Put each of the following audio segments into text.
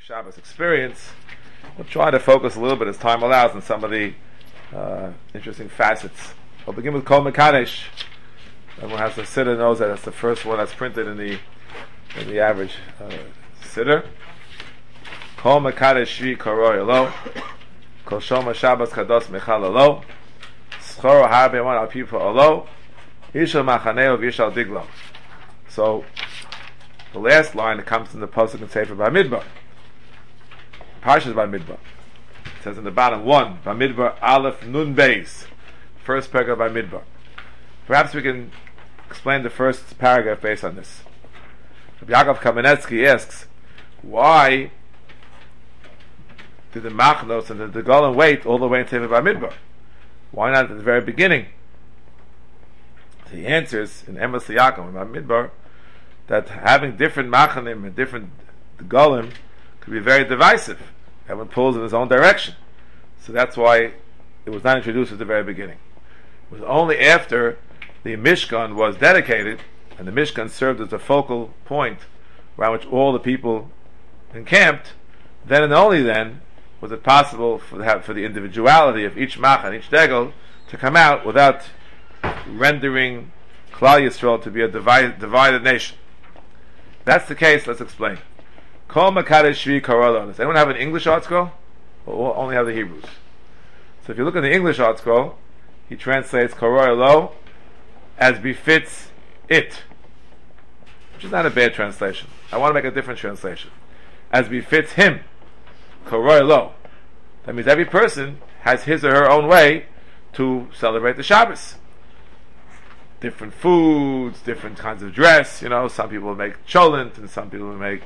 Shabbos experience. We'll try to focus a little bit as time allows on some of the interesting facets. We'll begin with Kol Mekadesh. Everyone has a siddur knows that that's the first one that's printed in the average siddur. Kol Mekadesh Shvi Koroi Elo Kol Shoma Shabbos Kados Mechal Elo Schor Harbe One Al Pipo Elo Yishal Machaneo V'Yishal Diglo. So the last line that comes in the pasuk in Sefer Bamidbar. Parshas Bamidbar. It says in the bottom 1, Bamidbar Aleph Nun Beis. First paragraph of Bamidbar. Perhaps we can explain the first paragraph based on this. Rabbi Yaakov Kamenetsky asks, why did the Machnos and the Golan wait all the way in Sefer Bamidbar? Why not at the very beginning? He answers in Emes Yaakov in Bamidbar that having different Machanim and different Golim could be very divisive. Everyone pulls in his own direction. So that's why it was not introduced at the very beginning. It was only after the Mishkan was dedicated, and the Mishkan served as a focal point around which all the people encamped, then and only then was it possible for the individuality of each Machan, each Degel, to come out without rendering Klal Yisrael to be a divided nation. If that's the case, let's explain. Kol Mekadesh Shvi Koroi. Does anyone have an English art scroll? Or only have the Hebrews? So if you look at the English art scroll, he translates Koroi Lo as befits it, which is not a bad translation. I want to make a different translation. As befits him, Koroi Lo. That means every person has his or her own way to celebrate the Shabbos. Different foods, different kinds of dress. Some people make cholent, and some people make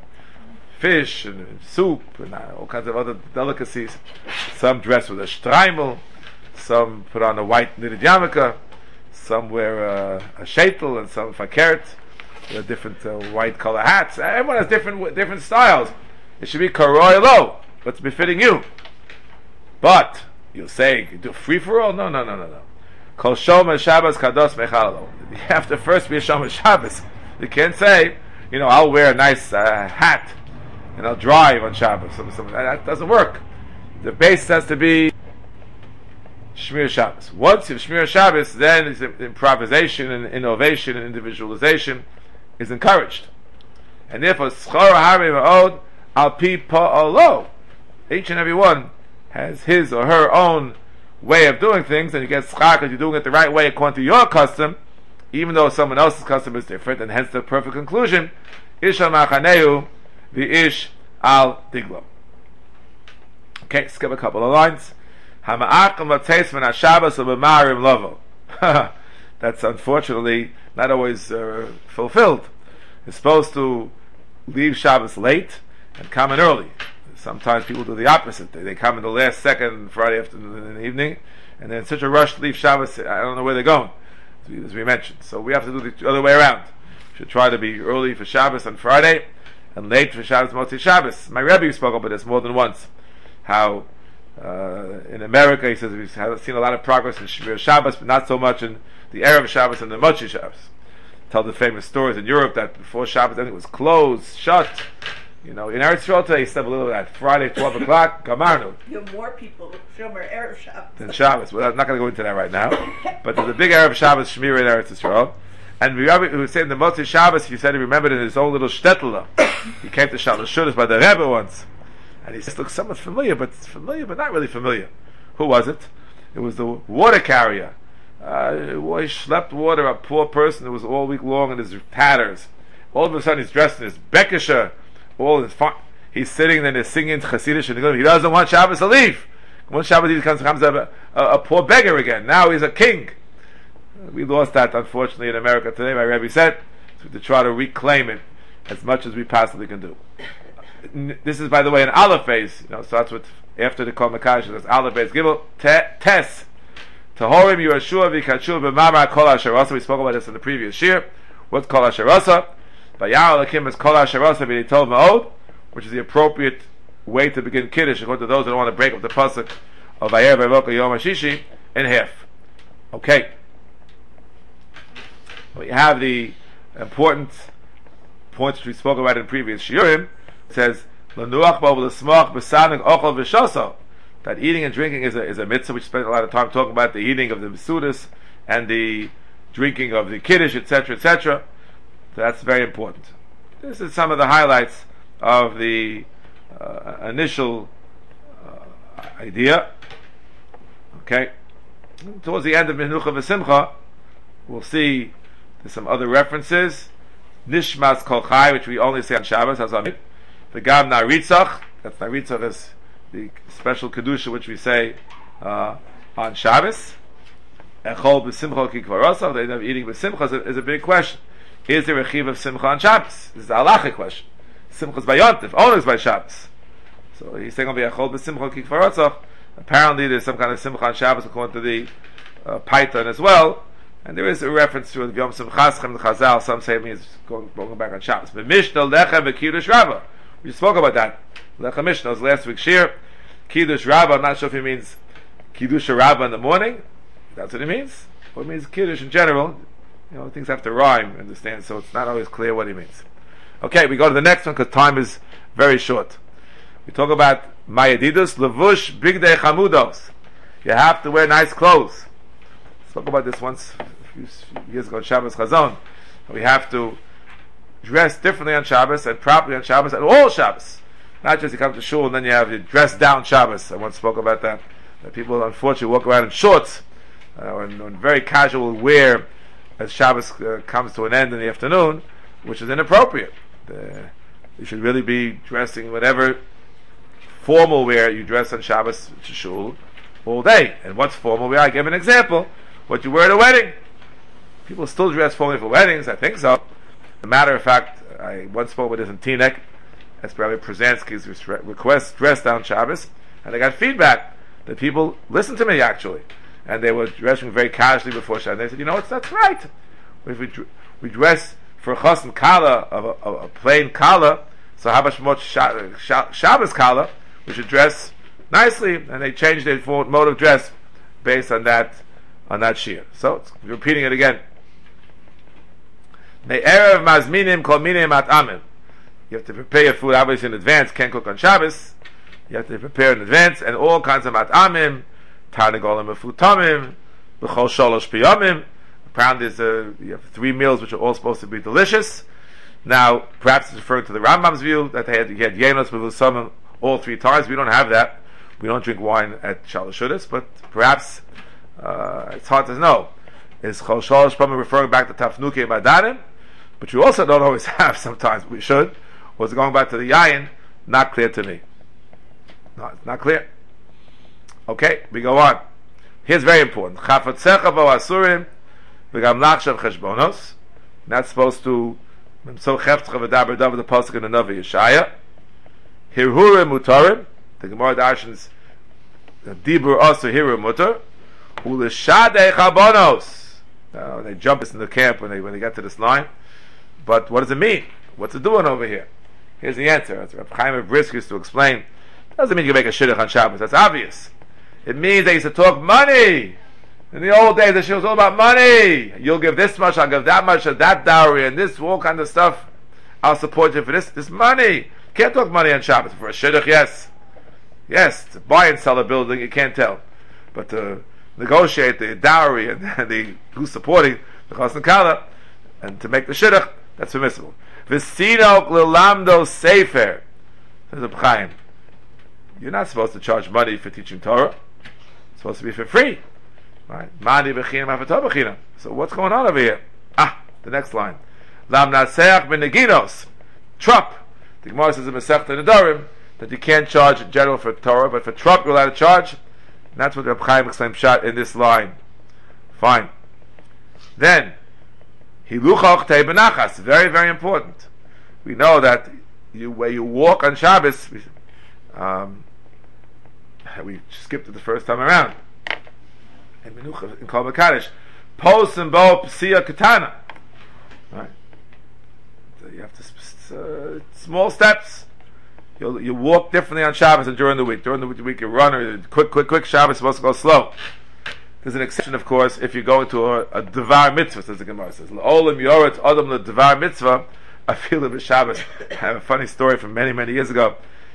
fish and soup and all kinds of other delicacies. Some dress with a shtreimel, some put on a white knitted yarmulke, some wear a sheitel, and some fakert, with different white color hats. Everyone has different styles. It should be Koroi Lo, what's befitting you. But you'll say, do free for all? No. Kol Shoma Shabbos Kados Mechal Elo. You have to first be a Shoma Shabbos. You can't say, I'll wear a nice hat and I'll drive on Shabbos. That doesn't work. The base has to be Shmir Shabbos. Once you have Shmir Shabbos, then improvisation and innovation and individualization is encouraged. And therefore, Schor Harbe Ma'od Al Pi Pa'alo. Each and every one has his or her own way of doing things, and you get schar because you're doing it the right way according to your custom, even though someone else's custom is different, and hence the perfect conclusion, Ish al Machaneu v'ish al Diglo. Okay, skip a couple of lines. Hama'akim v'teis min ha-Shabbos u'b'marim lovo. That's unfortunately not always fulfilled. You're supposed to leave Shabbos late and come in early. Sometimes people do the opposite. They come in the last second, Friday afternoon in the evening, and they're in such a rush to leave Shabbos, I don't know where they're going, as we mentioned. So we have to do the other way around. We should try to be early for Shabbos on Friday, and late for Shabbos Motzi Shabbos. My Rebbe spoke about this more than once, how in America, he says, we've seen a lot of progress in Shmir Shabbos, but not so much in the Erev Shabbos and the Motzi Shabbos. Tell the famous stories in Europe that before Shabbos, everything was closed, shut. In Eretz Yisrael today, you step a little bit at Friday, 12 o'clock, Gamarnu. You have more people Shomer Erev Shabbos than Shabbos. Well, I'm not going to go into that right now. But there's a big Erev Shabbos Shmir in Eretz Yisrael. And we were saying the Motzi Shabbos, he said he remembered in his own little shtetl. He came to Shalosh Shudas by the Rebbe once. And he said, looks somewhat familiar, but not really familiar. Who was it? It was the water carrier. He schlepped water, a poor person who was all week long in his tatters. All of a sudden he's dressed in his bekisher, all his fun. He's sitting there, they're singing Chassidish, and he doesn't want Shabbos to leave. One Shabbos he becomes a poor beggar again. Now he's a king. We lost that, unfortunately, in America today. My Rebbe said to try to reclaim it as much as we possibly can do. This is, by the way, an Aleph phase. Starts with after the Kol Mekadesh. There's Aleph phase. Gimel Tes Tahorim Yerusha V'Kachu B'Mamar Kol Asherasa. We spoke about this in the previous year. What's Kol Asherasa? Vayar Elokim is Kol Asherasa V'Yitov Ma'od, which is the appropriate way to begin Kiddush, according to those that don't want to break up the pasuk of Vayer V'Evoka Yom HaShishi in half. Okay. We have the important points which we spoke about in previous shiurim. It says L'nuach bo v'l'smoch b'sanig ochel v'shoso. That eating and drinking is a mitzvah. We spent a lot of time talking about the eating of the Sudas and the drinking of the Kiddush, etc., etc. So that's very important. This is some of the highlights of the initial idea. Okay. Towards the end of Menucha v'Simcha, we'll see there's some other references. Nishmas Kol Chai, which we only say on Shabbos, Hazamid. V'gam Naritzach, that's Naritzach is the special Kedusha which we say on Shabbos. Echol b'Simcha ki kvarosach, the idea of eating b'Simcha is a big question. Is there a chiv of Simcha on Shabbos? This is a halachic question. Simcha is by Yontif, only is by Shabbos. So he's saying on the Echol b'Simcha ki kvarosach. Apparently there's some kind of Simcha on Shabbos according to the Python as well. And there is a reference to Yom Simchaschem, the Chazal, some say it means going back on Shabbos. But Mishnah Lechem v'Kiddush Rabbah. We spoke about that. Lechem Mishnah was last week's shir. Kiddush Rabbah, I'm not sure if he means Kiddush Rabbah in the morning. That's what it means. Or it means Kiddush in general. You know, things have to rhyme, understand, so it's not always clear what he means. Okay, we go to the next one because time is very short. We talk about Mayadidus, Levush, Bigdei Chamudos. You have to wear nice clothes. Spoke about this once a few years ago on Shabbos Chazon. We have to dress differently on Shabbos and properly on Shabbos and all Shabbos. Not just you come to shul and then you have your dress down Shabbos. I once spoke about that. That people unfortunately walk around in shorts or in very casual wear as Shabbos comes to an end in the afternoon, which is inappropriate. You should really be dressing whatever formal wear you dress on Shabbos to shul all day. And what's formal wear? I give an example. What you wear at a wedding. People still dress formally for weddings, I think so. As a matter of fact, I once spoke with this in Teaneck, as Rabbi Przanski's request, dress down Shabbos, and I got feedback that people listened to me actually, and they were dressing very casually before Shabbos. They said, you know what, that's right. If we dress for a chas and kala, of a plain kala, so how much more Shabbos kala, we should dress nicely, and they changed their mode of dress based on that shir. So, repeating it again. Me'erev mazminim kol minim at'amim. You have to prepare your food obviously in advance, can't cook on Shabbos. You have to prepare in advance, and all kinds of mat'amim, tarnagolim mefutamim, b'chol sholosh piyamim. Apparently you have 3 meals which are all supposed to be delicious. Now, perhaps it's referring to the Rambam's view, that he had yenos mevusamim all 3 times. We don't have that. We don't drink wine at Shalosh Shudas, but perhaps it's hard to know. Is Chol Shalosh Pamim referring back to Tafnuke Madanim? But you also don't always have, sometimes we should. Or is it going back to the Yayin? Not clear to me. No, it's not clear. Okay, we go on. Here's very important. Chafatzecha bo asurim v'gam lachshav cheshbonos. Not supposed to so cheftcha v'daber davar the pasuk in the Navi Yeshaya. Hirhurim mutarim. The Gemara Darshans dibur also hiru mutar. Uleshadei chabonos. They jump us in the camp when they get to this line. But what does it mean? What's it doing over here? Here's the answer. As Reb Chaim of Brisk used to explain, it doesn't mean you can make a shidduch on Shabbos. That's obvious. It means they used to talk money. In the old days, the shidduch was all about money. You'll give this much, I'll give that much of that dowry, and this, all kind of stuff. I'll support you for this money. Can't talk money on Shabbos. For a shidduch, yes. Yes, to buy and sell a building, you can't tell. But to negotiate the dowry and the who's supporting the chas and kala, and to make the shidduch, that's permissible. V'sino l'lamdo sefer. Says Reb Chaim, you're not supposed to charge money for teaching Torah. It's supposed to be for free. Right? Mani b'chinam afato b'chinam. So what's going on over here? The next line. Lam naseach b'neginos. Trup. The Gemara says in Masechta Nedarim that you can't charge in general for Torah, but for trup you're allowed to charge. And that's what Reb Chaim exclaimed shot in this line. Fine. Then, hiluchach tei benachas. Very, very important. We know that where you walk on Shabbos, we skipped it the first time around. In Menucha, in Kol B'Kaddish, pos and bo p'siya katana. Right? So you have to small steps. You walk differently on Shabbos than during the week. During the week you run or quick. Shabbos is supposed to go slow. There's an exception, of course, if you go into a devar mitzvah, says the Gemara says. L'olam yoret adam le devar mitzvah. I feel it with Shabbos. I have a funny story from many, many years ago.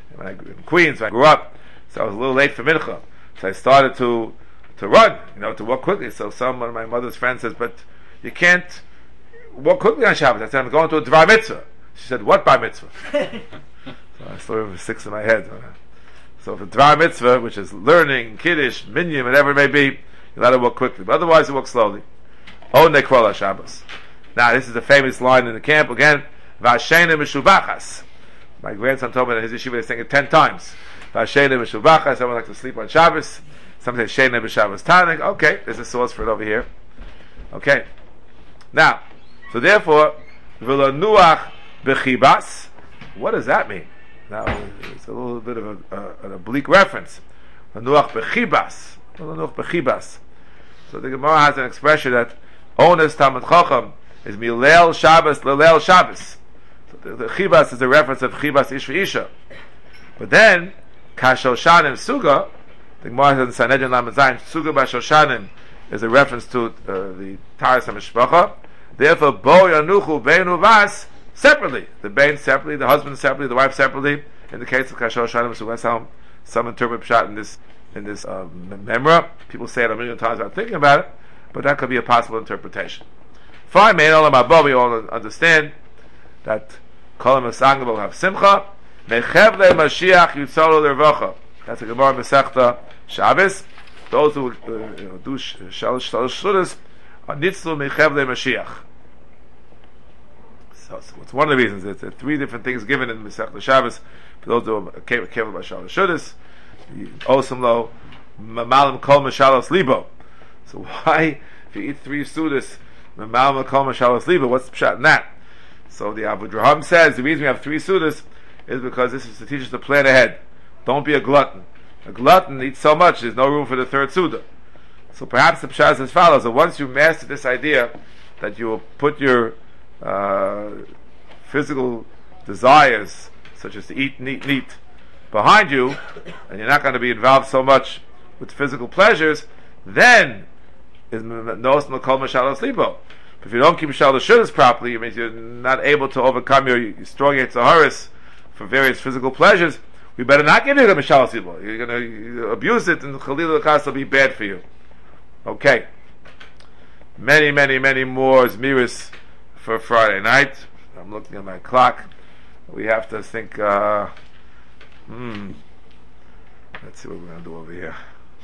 when in Queens, when I grew up, so I was a little late for mincha. So I started to run, to walk quickly. So one of my mother's friends says, "But you can't walk quickly on Shabbos." I said, "I'm going to a Dvar Mitzvah." She said, "What Bar Mitzvah?" So I still have 6 in my head. So for Dvar Mitzvah, which is learning, Kiddush, Minyan, whatever it may be, you're allowed to walk quickly. But otherwise, you walk slowly. O Nekrola Shabbos. Now, this is a famous line in the camp again. V'ashena Meshubachas. My grandson told me that his yeshiva they sing it 10 times. V'ashena Meshubachas. Someone likes to sleep on Shabbos. Some say Shena B'Shabbos Tanig. Okay, there's a source for it over here. Okay. Now, so therefore, V'lo Bechibas. What does that mean? Now, it's a little bit of an oblique reference. Nuach Bechibas. Nuach Bechibas. So the Gemara has an expression that Ones Talmid Chacham is Milel Shabbos Lelel Shabbos. So the Chibas is a reference of Chibas Ish V'Isha. But then, Kashoshanim Suga, the Gemara says in Sanhedrin Lamed Zayin, Suga Bashoshanim is a reference to the Taras HaMishpacha. Therefore, Bo Yanuchu Bein Uvas separately. The Bein separately, the husband separately, the wife separately. In the case of Kashoshanim Suga, that's how some interpret Pshat in this memra. People say it a million times without thinking about it, but that could be a possible interpretation. Fine, we all understand that Kol HaMasangim will have Simcha. Mechevle Mashiach Yitzolu L'Rvocha. That's a Gemara Masechta Shabbos. Those who do Shalosh Shudas are Nitzlu Mechevle Mashiach. So it's one of the reasons. There are 3 different things given in Masechta Shabbos for those who are careful by Shalosh Shudas. Osam Lo Mamalim Kol Mashalos Libo. So why, if you eat 3 Sudas, Mamalim Kol Mashalos Libo? What's the pshat in that? So the Abu Draham says the reason we have 3 Sudas is because this is to teach us to plan ahead. Don't be a glutton. A glutton eats so much, there's no room for the 3rd Suda. So perhaps the pshat is as follows: that once you master this idea that you will put your physical desires, such as to eat and eat and eat, behind you, and you're not going to be involved so much with physical pleasures, then is Nos Makol Mashalos Libo. If you don't keep Shalosh Shudas properly, it means you're not able to overcome your strong Yetzer for various physical pleasures. We better not give you the Mashalos Libo. You're going to abuse it, and Chalil L'Chas will be bad for you. Okay. Many more Zmiris for Friday night. I'm looking at my clock. We have to think, let's see what we're going to do over here.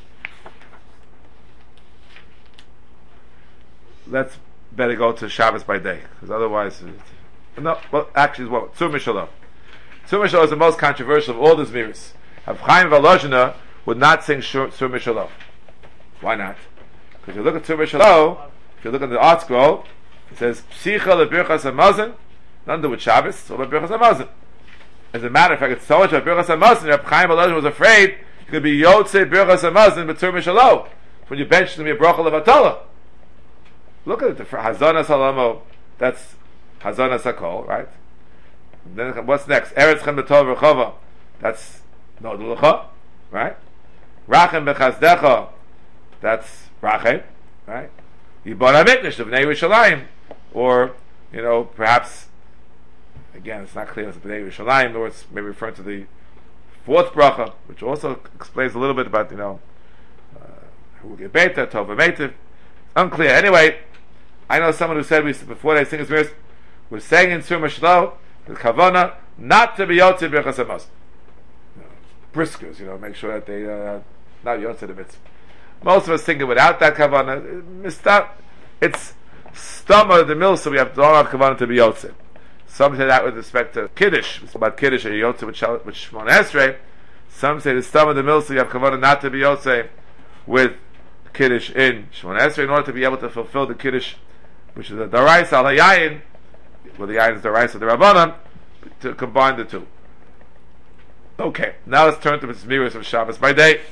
Let's better go to Shabbos by day, because otherwise, actually, what? Tzur Mishalom. Tzur Mishalom is the most controversial of all the Zmiris. Rav Chaim Volozhiner would not sing Tzur Mishalom. Why not? Because if you look at Tzur Mishalom, if you look at the art scroll, it says Psicha leBirchas Hamazon, nothing to do with Shabbos, it's all about Birchas Hamazon. As a matter of fact, it's so much about Birchas Hamazon, Rav Chaim Volozhiner was afraid you could be Yotzei Birchas Hamazon but Tzur Mishalom. When you bench to be a bracha levatala. Look at it, Hazanas Halamo, that's Hazanas Hakol, right? And then what's next? Eretz Chem B'Tov Rechova, that's Nodulacha, right? Rachem B'Chazdecha, that's Rachem, right? Yibon HaMikdash of Bnei Yerushalayim, or, perhaps, again, it's not clear if it's Bnei Yerushalayim, or it's maybe referring to the 4th bracha, which also explains a little bit about, who will get Beta, Tov V'Meitiv. Unclear. Anyway, I know someone who said before they sing his verse, we're saying in Tzur Mishalom, the Kavana, not to be Yotzei Birchas Hamazon. Briskers, make sure that they not Yotzei the mitzvah. Most of us sing it without that Kavana. It's Stama the mill, so we don't have Kavana to be Yotzei. Some say that with respect to Kiddush. It's about Kiddush or Yotzei with Shmona Esrei. Some say the Stama the mill, so you have Kavana not to be Yotzei with Kiddush in Shmona Esrei, in order to be able to fulfill the Kiddush, which is a Daraisa al Hayayin, where the Yayin is Daraisa the Rabbanan, to combine the two. Okay, now let's turn to the Zmiris of Shabbos by day.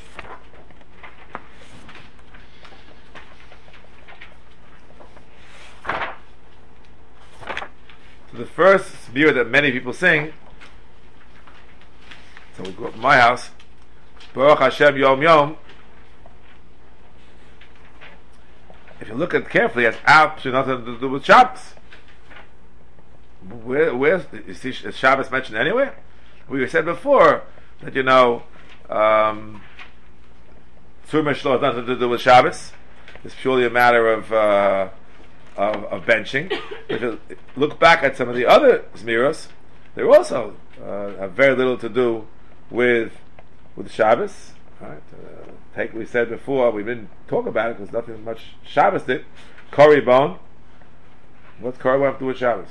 So the first Zmira that many people sing, so we go up to my house, Baruch Hashem Yom Yom. If you look at it carefully, it has absolutely nothing to do with Shabbos. Where is Shabbos mentioned anywhere? We said before that Tzur Meshlo has nothing to do with Shabbos. It's purely a matter of benching. If you look back at some of the other Zmiros, they also have very little to do with Shabbos. Right? Take we said before, we didn't talk about it because nothing much Shabbos did. Kori bone. What's Kori bone have to do with Shabbos?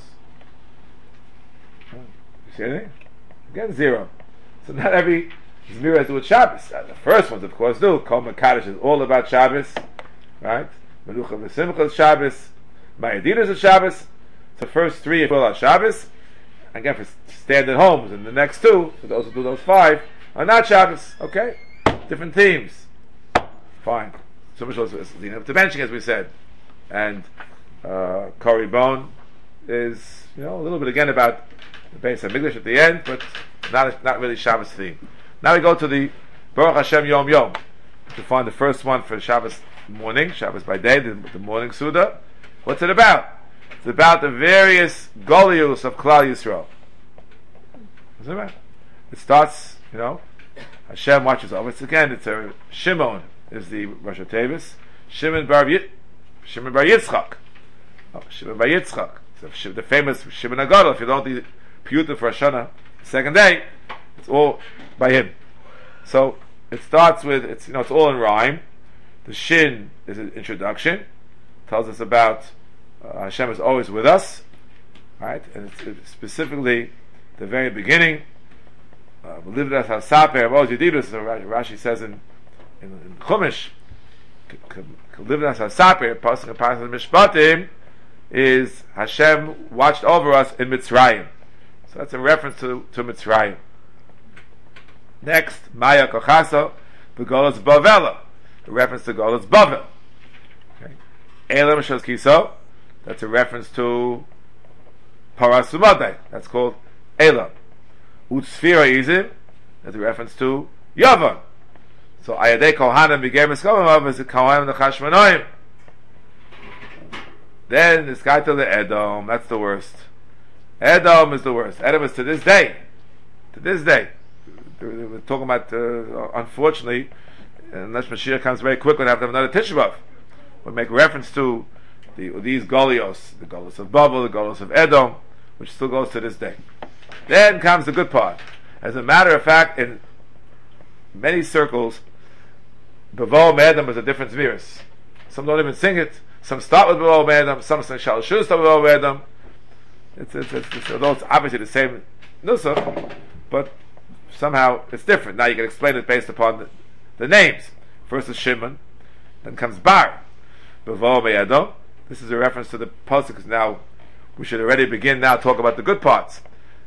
You see anything? Again, zero. So not every Zmira has to do with Shabbos. The first ones, of course, do. Kol Mekadosh is all about Shabbos, right? Menucha v'Simcha is Shabbos. Ma'adina is Shabbos. So the first three are all about Shabbos. Again, for standard homes, and the next two, for those who do those five, are not Shabbos. Okay, different themes. Fine. So much also to mention, as we said, and Kori Bone is a little bit again about the base of English at the end, but not really Shabbos theme. Now we go to the Baruch Hashem Yom Yom to find the first one for Shabbos morning, Shabbos by day, the morning Suda. What's it about? It's about the various Golius of Klal Yisrael. What's it about? It starts, Hashem watches over. It's a Shimon is the Rosh Hashanah. Shimon Bar Yitzchak. Shimon Bar Yitzchak. So the famous Shimon HaGadol. If you don't do Piyuta for Hashanah, second day, it's all by him. So it starts with it's all in rhyme. The Shin is an introduction. Tells us about Hashem is always with us, right? And it's specifically the very beginning. Livdas hasaper Mos Yedidus. Rashi says in Chumash, Livdas hasaper pasuk Mishpatim is Hashem watched over us in Mitzrayim. So that's a reference to Mitzrayim. Next, Maya Kochaso, the Golos Bavela, a reference to Golos Bavel. Elam Shos Kiso, that's a reference to Parasumadai, that's called Elam. Utsfira Izim, that's a reference to Yavan. So Ayadei Kohanim B'Ger Miskomav is the Kohanim the Chashmanoim. Then this guy to the Edom, that's the worst. Edom is the worst. Edom is to this day. We're talking about, unfortunately, unless Mashiach comes very quickly, we have to have another Tisha B'Av. We'll make reference to these Golios, the Golios of Babel, the Golios of Edom, which still goes to this day. Then comes the good part. As a matter of fact, in many circles, Bavo Medam is a different Zmiris. Some don't even sing it. Some start with Bavo Medam, some sing Shal Shus start with Bavo Medam. Although it's obviously the same Nusach, but somehow it's different. Now you can explain it based upon the names. First is Shimon, then comes Bar. Bavo Medam. This is a reference to the pasuk. Now we should already begin now talk about the good parts.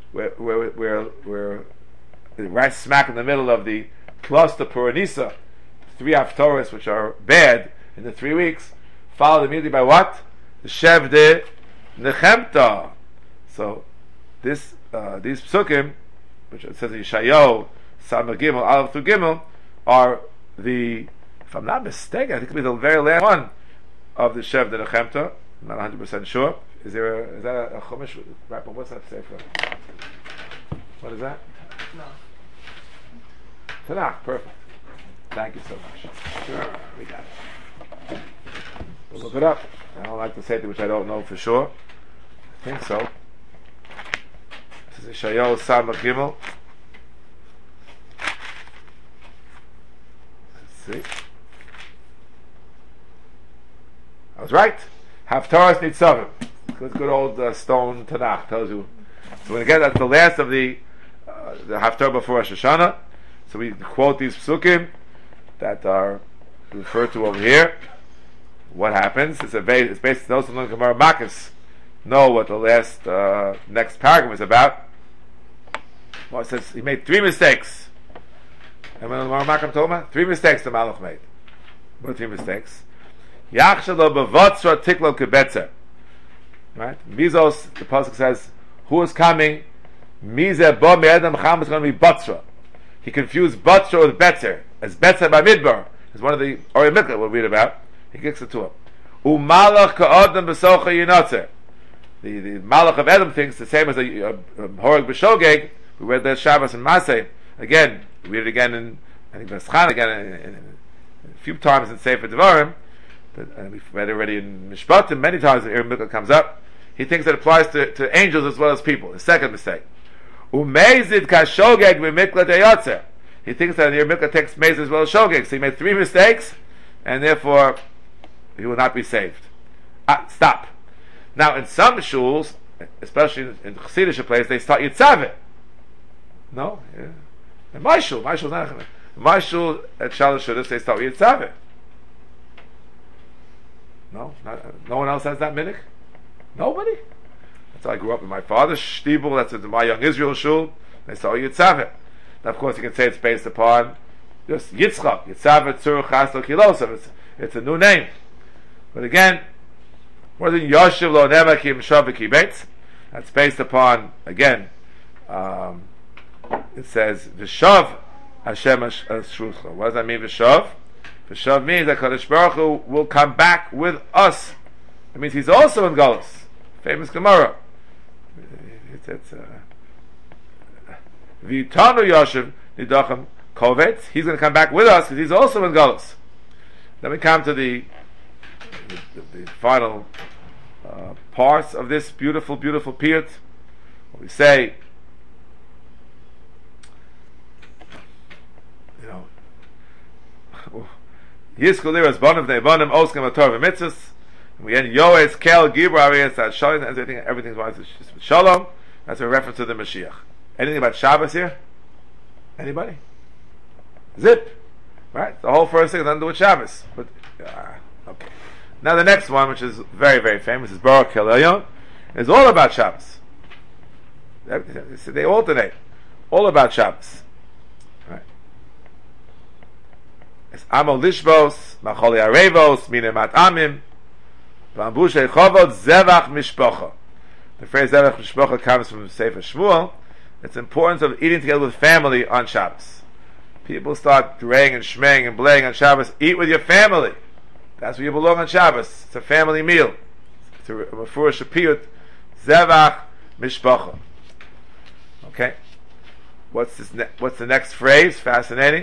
We're right smack in the middle of the cluster Puranisa, 3 Haftorahs which are bad in the 3 weeks, followed immediately by what? The Shevde Nechemta. So these psukim, which it says Yeshayahu, Samar Gimel, Aleph through Gimel, are the, if I'm not mistaken, I think it'll be the very last one of the Shevde Nechemta. I'm not 100% sure. Is that a Chumash? Right, but what's that say for? What is that? No. Tanakh, perfect. Thank you so much. Sure, we got it. We'll look it up. I don't like to say it, which I don't know for sure. I think so. This is Yeshayahu Samar Gimel. Let's see. I was right. Haftarahs Nitzavim. Good old stone Tanakh tells you. So we're going to get at the last of the Haftarah before Rosh Hashanah. So we quote these psukim that are referred to over here. What happens? It's based those who know Gemara Makos know what the last next paragraph is about. Well, it says he made 3 mistakes. And when Gemara Makos told him 3 mistakes the Malach made. What are 3 mistakes? Yachshalo bevotzra tiklo kebetzer. Right? Mizos, the pasuk says, who is coming? Mizeh bo me'edam cham is going to be Batzra. He confused Batzra with Betzer. As Betzer by Midbar is one of the Ori Mikla we'll read about. He kicks it to him. Umalach ka'odam b'socha yinotzer. The Malach of Edom thinks the same as a Horeg b'Shogeg. We read that Shabbos and Maseh. Again, We read it again in, I think, Beschan again in a few times in Sefer Devarim, and we've read it already in Mishpatim many times when Ir Mikla comes up. He thinks that it applies to angels as well as people. The second mistake. Umezid kashogeg b'mikla deyotzer. He thinks that Ir Mikla takes mezid as well as shogeg. So he made 3 mistakes, and therefore he will not be saved. Stop. Now, in some shuls, especially in Chassidish place, they start Yitzaveh. No? Yeah. In my shul at Shalosh Shudas, they start Yitzaveh. No? No one else has that minhag? Nobody? That's how I grew up in my father's shtibel, that's in my young Israel shul, they start Yitzaveh. Now, of course, you can say it's based upon just Yitzchak, Yitzaveh Tzur Chaslo Kilosov. It's a new name. But again, more than Yoshev Lo Nema Ki Mishav Ki Beitz. That's based upon, again, it says V'shav Hashem Shrucha. What does that mean, V'shav? V'shav means that Kadosh Baruch Hu will come back with us. It means He's also in Galus. Famous Gemara. It's V'itanu Yoshev Nidachim Kovetz. He's going to come back with us because He's also in Galus. Then we come to the final parts of this beautiful, beautiful piyut. We say, Yiskuliras Bonim Neibonim Oskem Ator V'Mitzvus. We end Yoes Kel Gibra Ariyas Ad Shalom. Everything's wise with Shalom. That's a reference to the Mashiach. Anything about Shabbos here? Anybody? Zip. Right? The whole first thing has nothing to do with Shabbos. But okay. Now the next one, which is very, very famous, is Baruch Elyon, is all about Shabbos. They alternate. All about Shabbos. Right? It's Amo Lishbos, Macholi Arevos, Mine Mat Amim, Vambushe Chovot, Zevach Mishpocha. The phrase Zevach Mishpocha comes from Sefer Shmuel. It's the importance of eating together with family on Shabbos. People start draying and shmeying and blaying on Shabbos. Eat with your family. That's where you belong on Shabbos. It's a family meal. It's a Mefurish Piyut. Zevach Mishpocha. Okay. What's the next phrase? Fascinating.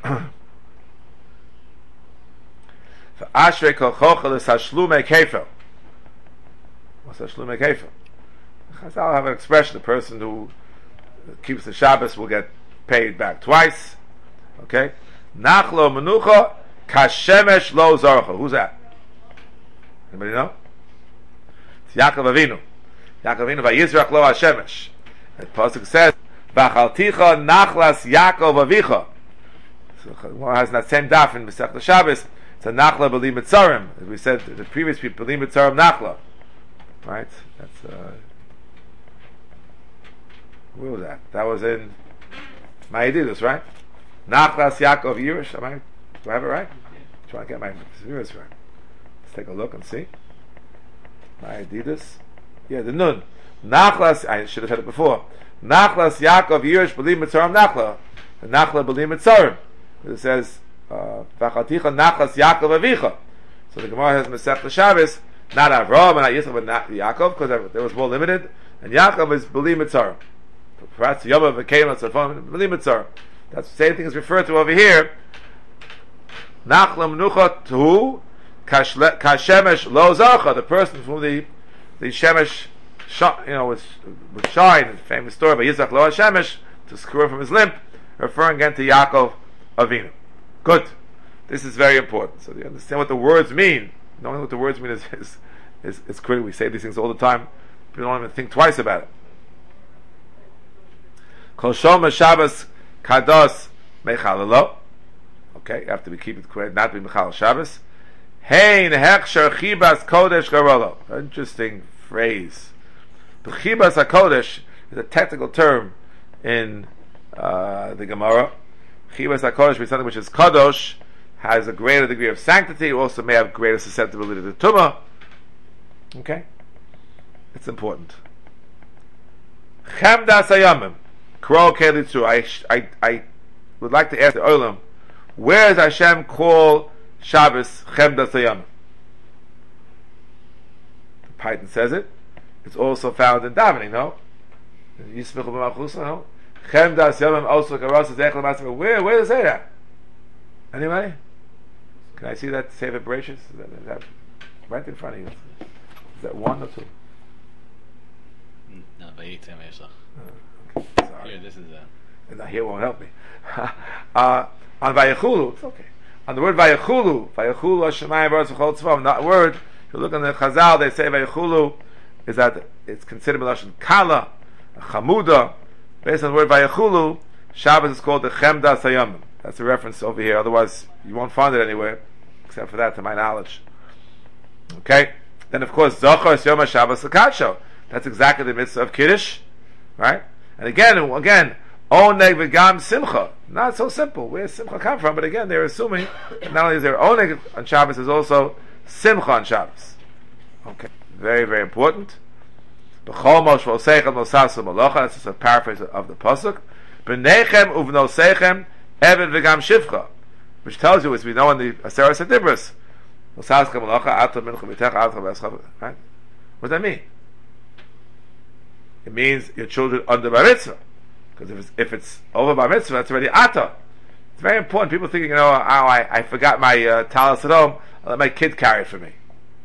Ashrei kol chochel is hashlume kefel. What's hashlume kefel? Chazal have an expression: the person who keeps the Shabbos will get paid back twice. Okay. Nachlo menucha kashemesh lo zarcha. Who's that? Anybody know? It's Yaakov Avinu. Yaakov Avinu vayizrach lo hashemesh. The pasuk says, "V'achalticha nachlas Yaakov avicha." So one has that same daf in Masechta Shabbos. It's a nachla b'li mitzarim. As we said, the previous people b'li mitzarim nachla. Right? That's where was that? That was in Ma'edidus, right? Nachlas Yaakov Yirish. Do I have it right? Try to get my Yirish right. Let's take a look and see. Ma'edidus. Yeah, the nun. Nachlas. I should have said it before. Nachlas Yaakov Yirish b'li mitzarim nachla. The nachla b'li mitzarim. It says. V'achalticha nachlas Yaakov avicha. So the Gemara has Masechta Shabbos, not Avraham and not Yitzchak, but not Yaakov, because there was more limited. And Yaakov is b'li mitzarim. Perhaps Yom v'keim atzarfon b'li mitzarim. That's the same thing is referred to over here. Nachla menucha tu kashemesh lo zarcha. The person from the shemesh, would shine. The famous story about Yitzchak lo hashemesh to screw him from his limp, referring again to Yaakov Avinu. Good. This is very important. So you understand what the words mean. Knowing what the words mean is critical. We say these things all the time. People don't even think twice about it. Kol shom Shabbos kados mechalelo. Okay, you have to keep it correct, not to be mechal Shabbos. Hein hechsher chibas kodesh garolo. Interesting phrase. The chibas hakodesh is a technical term in the Gemara. Chibas HaKodesh means something which is kadosh, has a greater degree of sanctity, also may have greater susceptibility to tumah. Okay? It's important. Chemdas hayamim, kro kelitzu. I would like to ask the Olam, where does Hashem call Shabbos Chemdas hayamim? The Paytan says it. It's also found in davening, no? Yismichu b'malchusa, no? Chemdas Yomim also Karos Zech L'Matzah. Where does it say that? Anybody? Can I see that Sefer Bereshis? Is that right in front of you? Is that 1 or 2? No, Vayitzem Yesach. Okay, sorry. Here, this is And here won't help me. On Vayechulu, it's okay. On the word Vayechulu Hashemayim Baruch V'chol Tzvam, that word, if you look in the Chazal, they say Vayechulu is that it's considered Melashon Kala, Chamuda. Based on the word Vayechulu, Shabbos is called the Chemdas Hayamim. That's a reference over here, otherwise you won't find it anywhere, except for that, to my knowledge. Okay? Then of course, Zochar is Yom HaShabbos L'Kadsho. That's exactly the mitzvah of Kiddush, right? And again, Oneg V'gam Simcha. Not so simple. Where does Simcha come from? But again, they're assuming that not only is there Oneg on Shabbos, there's also Simcha on Shabbos. Okay, very, very important. B'chol Moshvo Seichem Nosasu Malacha. That's just a paraphrase of the pasuk. B'nechem uvnosechem Eved V'gam Shivcha, which tells you, as we know in the Aseret Sedibros, Nosasu Malacha Ato Mincha B'techa Ato B'eschav. Right? What does that mean? It means your children under bar mitzvah. Because if it's over bar mitzvah, that's already Ato. It's very important. People thinking, I forgot my talis at home, I'll let my kid carry it for me.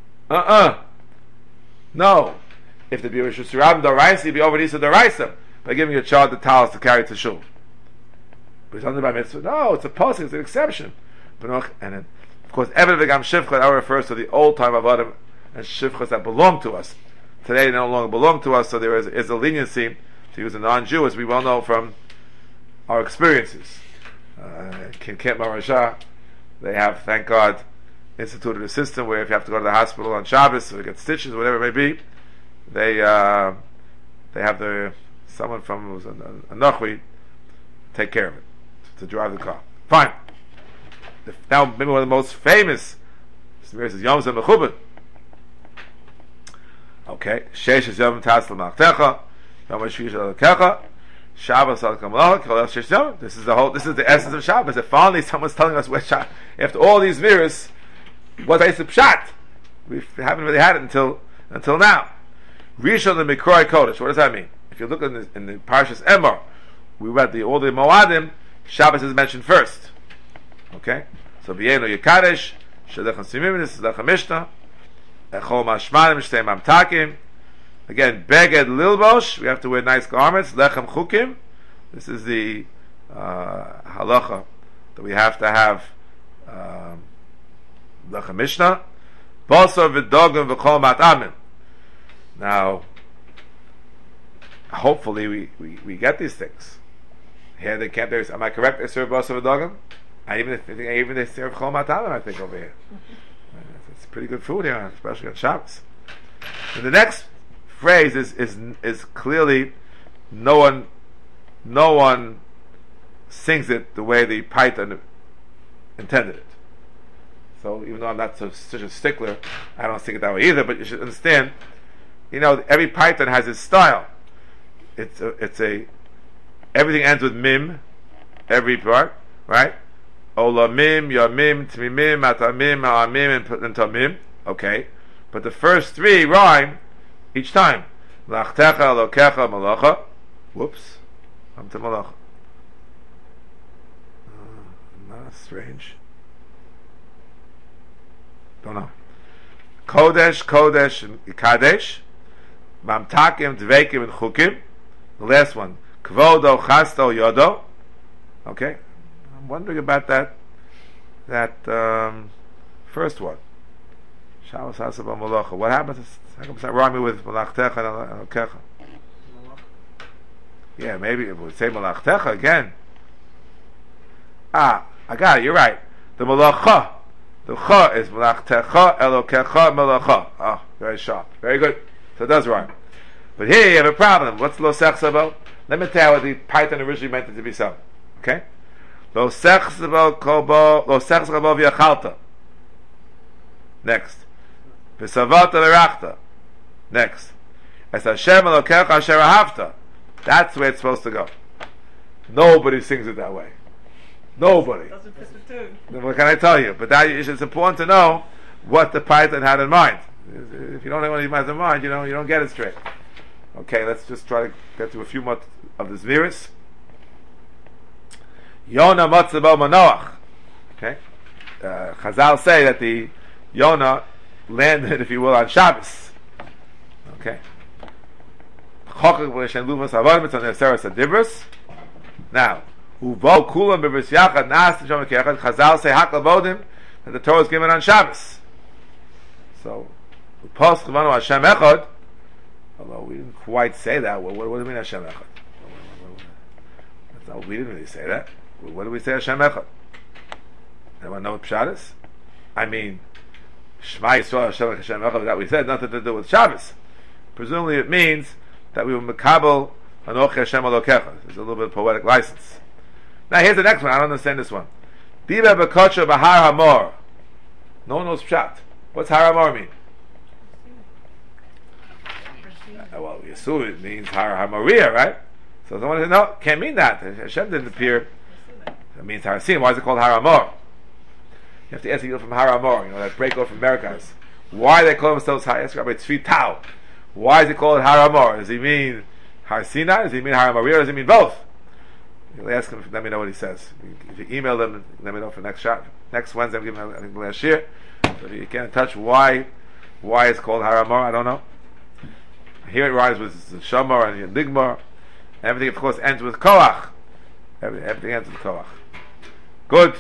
No. If the B'Yishus Rabim Doraisa, you'd be over Nisa Doraisa by giving your child the talis to carry to shul. But it's under bar mitzvah. No, it's a posting, it's an exception. And then, of course, Eved V'gam Shivcha now refers to the old time of Adam and Shivchas that belong to us. Today they no longer belong to us, so there is a leniency to use a non-Jew, as we well know from our experiences. In Camp Marashah, they have, thank God, instituted a system where if you have to go to the hospital on Shabbos or get stitches, whatever it may be, they have someone from who's a Nachwi take care of it, to drive the car. Fine. Now, maybe one of the most famous is Yom Zeh Mechubed. Okay, Sheish is Yom Tas L'Machtecha, Yom HaShvish L'Kecha, Shabbos Al Kamalacha, Kol Sheish Yom. This is the essence of Shabbos. If finally someone's telling us where Shabbos, after all these mirrors, what's the Pshat? We haven't really had it until now. Rishon the Mikroi Kodesh. What does that mean? If you look in the Parshas Emor, we read all the Moadim. Shabbos is mentioned first. Okay, so V'yenu Yekadesh, Shedechan Simim, this is Lechem Mishnah. Echol Mashmanim Shtei Mamtakim. Again, Beged Lilbosh, we have to wear nice garments. Lechem Chukim, this is the halacha that we have to have. Lechem Mishnah. Basar V'dogim V'chol Matamim. Now, hopefully we get these things. Here they can't. Am I correct? They serve Basar V'dogim. Even they serve Chol Matamim, I think, over here. It's pretty good food here, especially on Shabbos. And the next phrase is clearly no one sings it the way the Python intended it. So even though I'm not such a stickler, I don't sing it that way either. But you should understand, every Python has its style. It's everything ends with mim, every part, right? Olamim, Yamim, Tmimim, Atamim, Ma'amim, and Tamim. Okay. But the first three rhyme each time. Lachtecha, Lokecha, Malacha. Whoops. I'm to Malacha. Strange. Don't know. Kodesh, and Kadesh. Mamtakim, Dveikim, and Chukim. The last one. Kvodo, Chasto, Yodo. Okay. I'm wondering about that first one. Shabbos Hasabah Malacha. What happens? How come it's not rhyming with Malachtecha and Alkecha? Yeah, maybe it would say Malachtecha again. I got it. You're right. The Malacha. The Cha is Malachtecha, Elokecha, Malacha. Oh, very sharp. Very good. So it does rhyme. But here you have a problem. What's Lo Sechsabo? Let me tell you what the Python originally meant it to be so. Okay? Lo Sechsabo V'yachalta. Next. V'savata L'rachta. Next. Es Hashem Elokecha Asher Ahavta. That's where it's supposed to go. Nobody sings it that way. Nobody. Doesn't fit the tune. What can I tell you? But it's important to know what the Python had in mind. If you don't know what he has in mind, you don't get it straight. Okay, let's just try to get to a few more of the Zmiris. Yonah Matzabo Manoach. Okay? Chazal say that the Yonah landed, if you will, on Shabbos. Okay? Now, Chazal say Haklabodim that the Torah is given on Shabbos. So, Hashem Echad, although we didn't quite say that. What do we mean Hashem Echad? We didn't really say that. What do we say Hashem Echad? Anyone know what Pshat is? I mean, Shema Yisrael Hashem Echad, that we said, nothing to do with Shabbos. Presumably it means that we will Mekabel Anochi Hashem Elokecha. There's a little bit of poetic license. Now here's the next one. I don't understand this one. Diba B'Kocha B'Har Hamor. No one knows Pshat. What's Har Hamor mean? Well, we assume it means Har Hamoria, right? So someone said, no, can't mean that. Hashem didn't appear. It means Har Sin. Why is it called Har Hamor? You have to ask people from Har Hamor, that breakout from Americas. Why they call themselves Har? Ask Rabbi Tzvi Tau. Why is it called Har Hamor? Does he mean Har Sinai? Does he mean Har Hamoria? Or does he mean both? You'll ask him, let me know what he says. If you email them, let me know for next Wednesday. I'm giving him, I think, last year. So if you get in touch, why it's called Har Hamor, I don't know. Here it rhymes with Shamar and Ligmar. Everything, of course, ends with Koach. Everything ends with Koach. Good.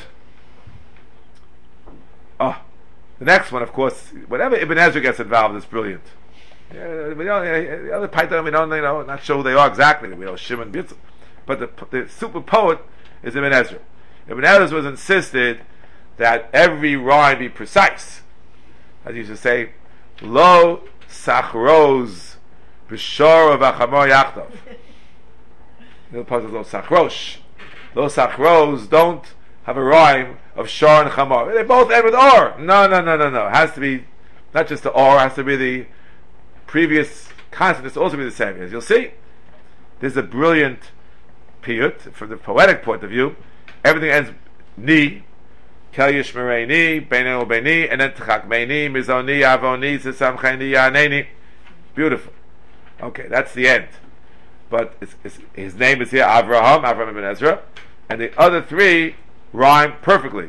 Oh, the next one, of course, whenever Ibn Ezra gets involved, it's brilliant. The other Python, we don't, not sure who they are exactly. We know Shimon Bitzel. But the super poet is Ibn Ezra. Ibn Ezra was insisted that every rhyme be precise. As he used to say, Lo Sachroz B'Shor V'Chamor Yachtov. The part is Lo Sachrosh. Lo Sachroz don't have a rhyme of Shor and Chamor. They both end with Or. No. It has to be not just the Or, it has to be the previous consonant. It's also be the same. As you'll see, there's a brilliant piyut from the poetic point of view. Everything ends Ni. Kel Yishmereini, Beinu Beini, and then Tchak Meini, Mizoni, Avoni, Sisamcheni, Yaneni. Beautiful. Okay, that's the end. But his name is here Avraham Ibn Ezra, and the other three rhyme perfectly.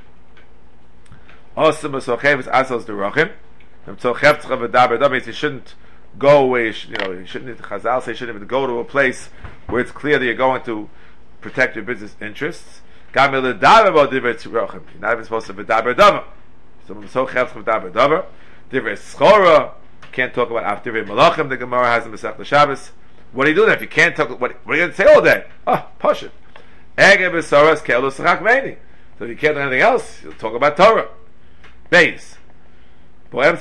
Also, Mesochev is Asos Derachim. Means you shouldn't go away. You shouldn't. Chazal say you shouldn't even go to a place where it's clear that you're going to protect your business interests. You're not even supposed to v'daber davar. So Mesochev v'daber davar. Divrei schora. Can't talk about after divrei malachim. The Gemara has in Masechta Shabbos. What do you do then if you can't talk? What are you going to say all day? Push it. So if you can't do anything else, you'll talk about Torah. Base. I'll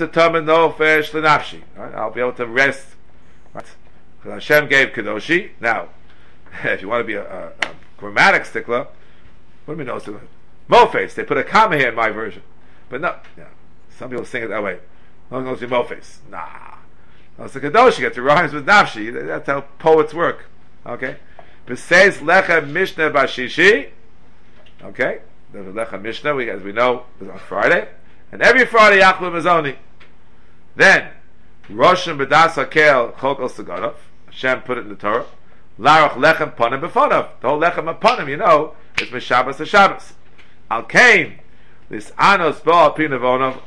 be able to rest. Right? Hashem gave Kadoshi. Now, if you want to be a grammatic stickler, what do we know? Mofes. They put a comma here in my version. But no, some people sing it that way. No one knows your Mofes. Nah. It's the Kadoshi. It rhymes with Nafshi. That's how poets work. Okay? B'seis lechem mishnah bashishi. Okay? There's a lechem mishnah, as we know, is on Friday. And every Friday, Yachlu Mazoni. Then, Roshim B'das HaKel Chok El Segadov. Hashem put it in the Torah. Larach lechem panim b'fonov. The whole lechem panim, is Mishabbos to Shabbos. Al Kain, this Anos Bo Pi Nevonov.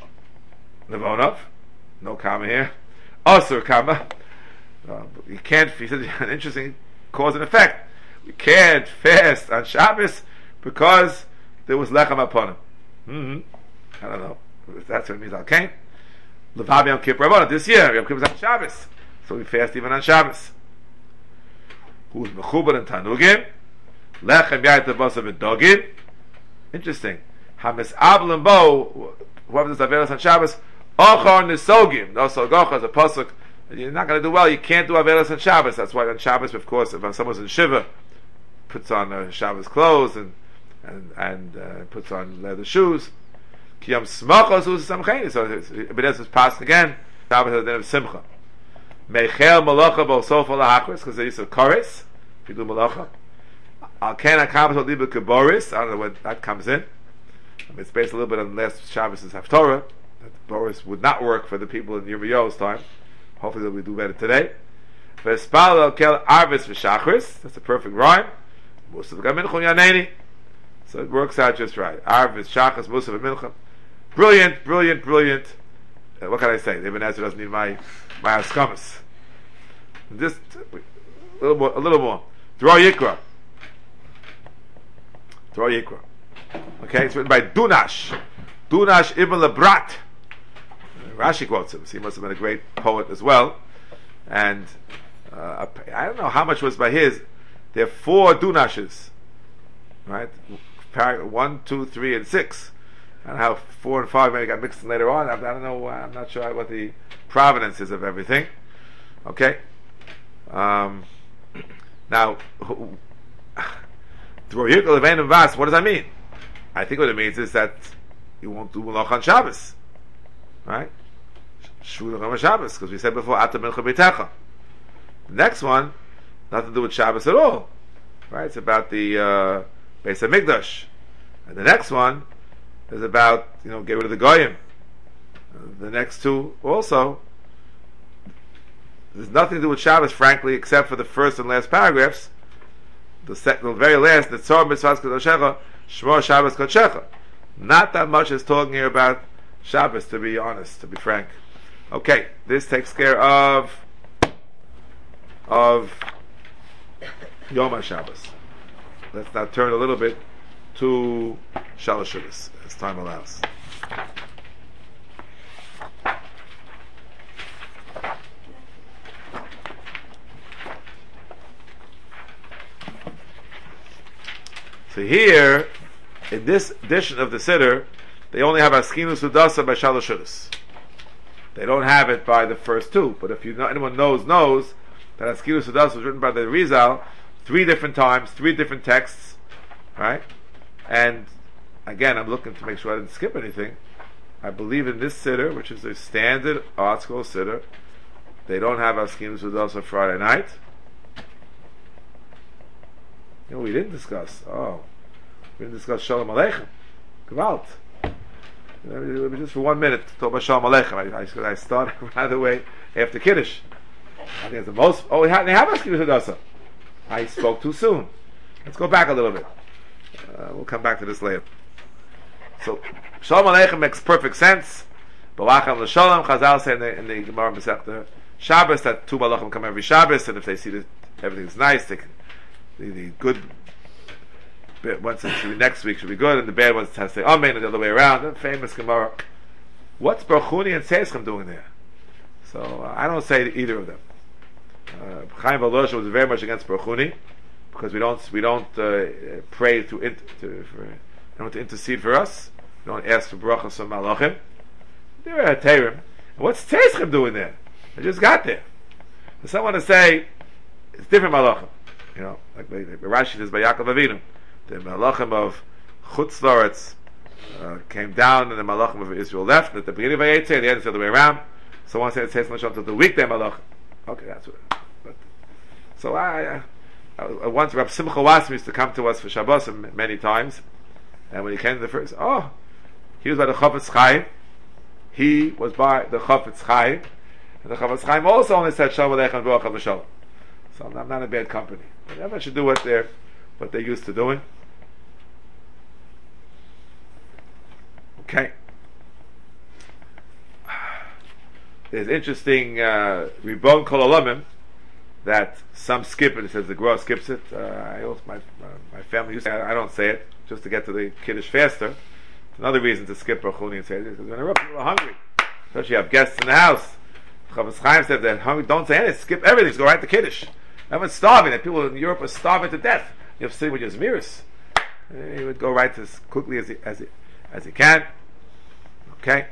No comma here. Osur comma. You can't, he said an interesting cause and effect. We can't fast on Shabbos because there was lechem upon him. I don't know. That's what it means. Okay. Levav Yom Kippur Rabbanah. This year Yom Kippur is on Shabbos, so we fast even on Shabbos. Who's mechubar and tanugim? Lechem yaita basa v'dogim. Interesting. Hamis ablam bo. Whoever does averos on Shabbos, ochar nisogim. No sogocha is a pasuk. You're not going to do well. You can't do averos on Shabbos. That's why on Shabbos, of course, if someone's in shiva, puts on Shabbos clothes and puts on leather shoes. Kiyam smachos who's samcheni. So Ibn Ezra is passed again. Shabbos has the name of simcha. Meichel malacha bo sofa lahachris because they used to chorus. If you do malacha, al ken akamas al liba kaboris. I don't know where that comes in. It's based a little bit on the last Shabbos' Haftorah. That Boris would not work for the people in Yirmiyahu's time. Hopefully we do better today. V'espal al kel arvis v'shachris. That's a perfect rhyme. Most of the minchum yaneni. So it works out just right. Arvis, Shachas, Musaf, and Mincha. Brilliant, brilliant, brilliant. What can I say? The Ibn Ezra doesn't need my haskamas. Just a little more. Dror Yikra. Dror Yikra. Okay, it's written by Dunash Ibn Lebrat. Rashi quotes him, so he must have been a great poet as well. And I don't know how much was by his. There are 4 Dunashes, right? 1, 2, 3, and 6. I don't know how 4 and 5 maybe got mixed in later on. I don't know. I'm not sure what the provenance is of everything. Okay. Now, what does that mean? I think what it means is that you won't do Malach on Shabbos, right? Shulach on Shabbos, because we said before, Ata Mincha B'Techa. The next one, nothing to do with Shabbos at all, right? It's about the Beis HaMikdash. And the next one is about, get rid of the Goyim. The next 2 also, there's nothing to do with Shabbos, frankly, except for the first and last paragraphs. The very last, the Tzor Mitzvahs Kodoshecha, Shmor Shabbos Kodshecha. Not that much is talking here about Shabbos, to be honest, to be frank. Okay, this takes care of Yom HaShabbos. Let's now turn a little bit to Shalosh Shabbos, as time allows. So here, in this edition of the Siddur, they only have Askinu Sudasa by Shalosh Shabbos. They don't have it by the first 2. But if anyone knows that Askinu Sudasa was written by the Rizal 3 different times, 3 different texts, right? And again, I'm looking to make sure I didn't skip anything. I believe in this Siddur, which is a standard Art Scroll Siddur, they don't have Askinu Sudasa Friday night. We didn't discuss. We didn't discuss Shalom Aleichem. Gewalt. Just for 1 minute to talk about Shalom Aleichem. I started right away after Kiddush. I think it's the most. They have Askinu Sudasa. I spoke too soon. Let's go back a little bit. We'll come back to this later. So Shalom Aleichem makes perfect sense. Balacham l'Shalom. Chazal say in the Gemara Masechta Shabbos that 2 Balachim come every Shabbos, and if they see that everything's nice, the good ones next week should be good, and the bad ones has to say Amen, and the other way around. The famous Gemara. What's Baruchuni and Tzeschem doing there? So I don't say either of them. Chaim Volozhin was very much against Baruchuni because we don't pray for anyone to intercede for us. We don't ask for brachas from Malachim. They were Terim. What's Tzeschem doing there? They just got there. So someone to say it's different Malachim. Like Rashi says by Yaakov Avinu, the Malachim of Chutz La'aretz came down, and the Malachim of Israel left. At the beginning of Vayetze, the end is the other way around. Someone said it says much until the weekday Malachim. Okay, that's what. So I once Rab Simcha Wasm used to come to us for Shabbos many times, and when he came to the first, he was by the Chofetz Chaim. He was by the Chofetz Chaim, and the Chofetz Chaim also only said Shalom Aleichem V'Ochav V'Shalom. So I'm not in bad company. But everyone should do what they're used to doing. Okay. There's interesting Ribon Kol Olamim that some skip it. It says the Gra skips it. My family used to. I don't say it just to get to the Kiddush faster. It's another reason to skip Baruchuni and say it because when people are hungry, especially you have guests in the house. Chofetz Chaim said that hungry. Don't say anything. Skip everything. Just go right to Kiddush. Everyone's starving. And people in Europe are starving to death. You have to sit with your Zmiris. He would go right as quickly as he can. Okay.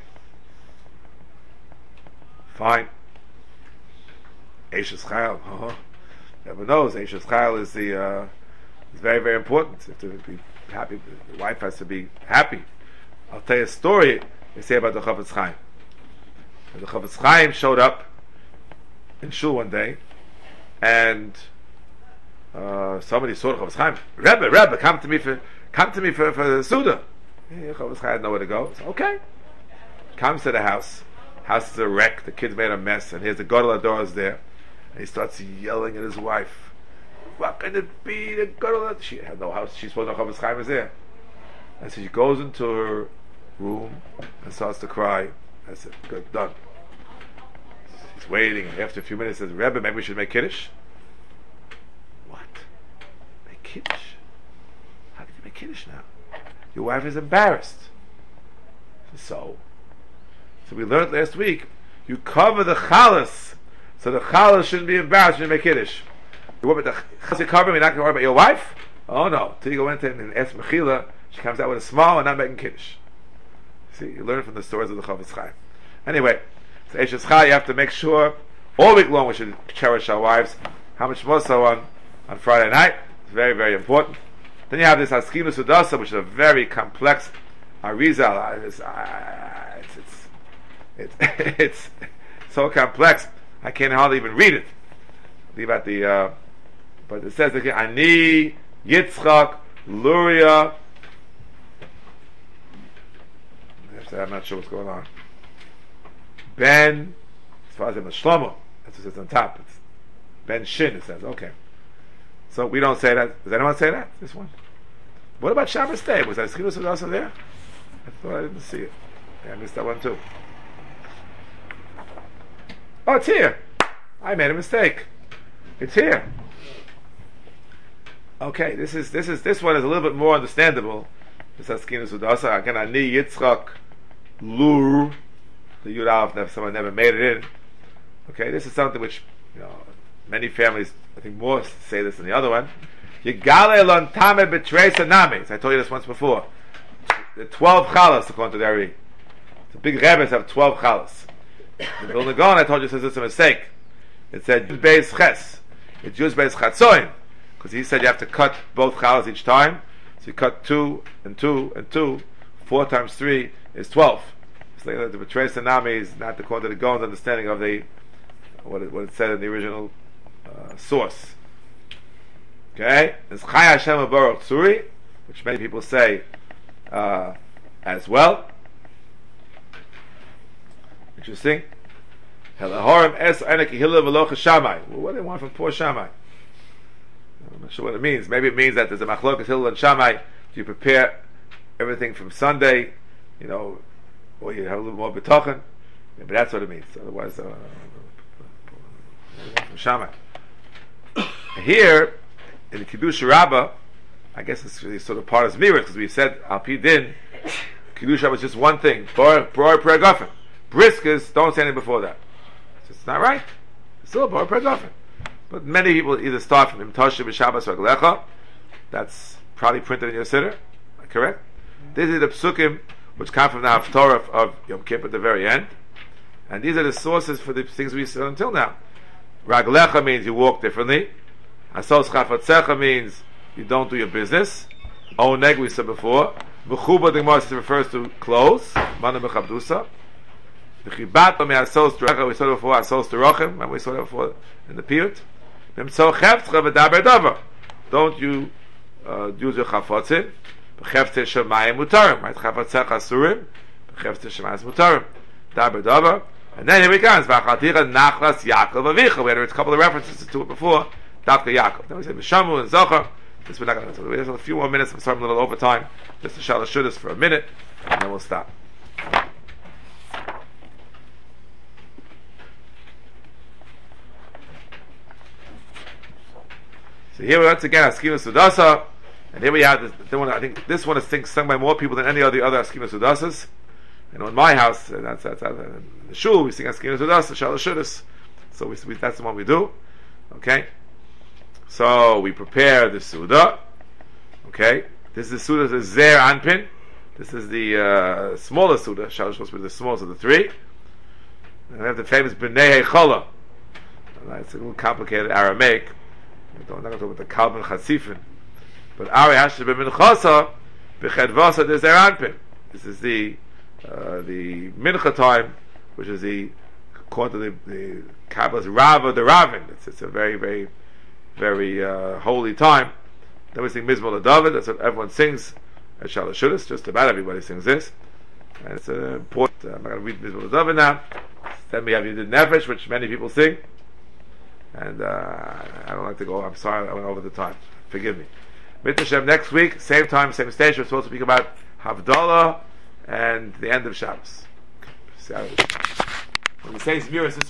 Fine. Eishes Chayil. Everyone knows Eishes Chayil is very, very important. You have to be happy. The wife has to be happy. I'll tell you a story they say about the Chofetz Chaim. The Chofetz Chaim showed up in shul one day, and somebody saw the Chofetz Chaim. Rebbe, come to me for the Suda. Chofetz Chaim had nowhere to go. So, okay. Comes to the house. House is a wreck. The kids made a mess, and here's the Gadol Hador is there, and he starts yelling at his wife. What can it be? The Gadol Hador? She had no house. She supposed no Chofetz Chaim is there. And so she goes into her room and starts to cry. That's it, good, done. She's waiting. After a few minutes, says, Rebbe, maybe we should make Kiddush. What? Make Kiddush? How can you make Kiddush now? Your wife is embarrassed. So we learned last week, you cover the chalas, so the chalas shouldn't be embarrassed when you make Kiddush. You want the chalas you cover, you're not going to worry about your wife? Oh no. Till you go into and ask Mechila, she comes out with a smile and not making Kiddush. See, you learn from the stories of the Chofetz Chaim. Anyway, so Eshes Chai, you have to make sure, all week long we should cherish our wives. How much more so on Friday night? It's very, very important. Then you have this Haskinu Sudasa, which is a very complex Arizal. It's so complex, I can't hardly even read it. Leave out the, but it says again, Ani, Yitzchak, Luria. I'm not sure what's going on. Ben, as far as I'm a Shlomo, that's what it says on top. It's Ben Shin, it says, okay. So we don't say that. Does anyone say that? This one? What about Shabbos Day? Was that Haskinu Sudasa there? I thought I didn't see it. Yeah, I missed that one too. Oh, it's here. I made a mistake. It's here. Okay, this one is a little bit more understandable. This Haskinu Sudasa. Again, Ani Yitzchak Lur. The Yud Aleph, if someone never made it in. Okay, this is something which, many families, I think more say this than the other one. Yigale lon tame betreis anamis. I told you this once before. The 12 chalas according to the Ari. The big rabbis have 12 chalas. The Vilna Gaon, I told you, says it's a mistake. It said Beis Ches. It's used Beis Chatzoin, because he said you have to cut both chalas each time. So you cut 2 and 2 and 2. 4 times 3 is 12. So the Betreis Anami is not according to the Gaon's understanding of the what it said in the original source. Okay, it's Chai Hashem Baruch Tzuri, which many people say as well. Interesting. Helahorim es enek hila v'lo chashamai. Well, what do they want from poor Shammai? I'm not sure what it means. Maybe it means that there's a machlokas Hillel and Shammai. Do you prepare everything from Sunday, or you have a little more betochen? Yeah, but that's what it means. Otherwise, from Shammai. Here in the Kiddush Rabbah, I guess it's really sort of part of Zmiris, because we said Al Pi Din, Kiddush Rabbah is just one thing. Bor Prayer Gofen. Briskas, don't say anything before that. It's not right. It's still a Bor Prayer Gofen. But many people either start from Im Toshe B'Shabbos Raglecha. That's probably printed in your Siddur. Correct? These are the psukim which come from the Haftorah of Yom Kippur at the very end. And these are the sources for the things we said until now. Raglecha means you walk differently. Asos Chafatzecha means you don't do your business. Oneg we said before. Mechuba the Gemara refers to clothes. Mana Mechabdusa. The Chibat me Asos Terecha we said before. Asos Terachim, and we saw that before in the Piyut. Don't you use your chafotzim? B'chefte shemayim mutarim, right? Chafotzech asurim, b'chefte shemayim mutarim. Daber daber, and then here we comes. V'achatira nachlas Yaakov avicha. We had a couple of references to it before. Dafka Yaakov. Then we say Mishamu and Zochar. This we're not going to do. We have a few more minutes. I'm sorry, I'm a little over time. Just to shalosh shudas for a minute, and then we'll stop. So here we once again Haskinu Sudasa, and here we have this one. I think this one is sung by more people than any of the other Haskinu Sudasas. And in my house, that's in the shul, we sing Haskinu Sudasa, Shalosh Shudas. So we that's the one we do. Okay, so we prepare the Suda. Okay, this is the Suda, the Zer Anpin. This is the smaller Suda. Shalosh supposed to be the smallest of the three. And we have the famous B'nei Chola. It's a little complicated Aramaic. I'm not going to talk about the Kalban Chatzifin, but Ari Hashem b'Minchasa b'Chedvasa de Zeranpin. This is the Mincha time, which is according to the Kabbalah's Rava the Ravin. It's a very, very, very holy time. Then we sing Mizmor LaDavid. That's what everyone sings at Shalosh Shudas. Just about everybody sings this, and it's important. I'm not going to read Mizmor LaDavid now. Then we have Yedid Nefesh, which many people sing. And I don't like to go. I'm sorry, I went over the time. Forgive me. Mit Hashem, next week, same time, same station. We're supposed to speak about Havdalah, and the end of Shabbos. So, when we say Zmiris,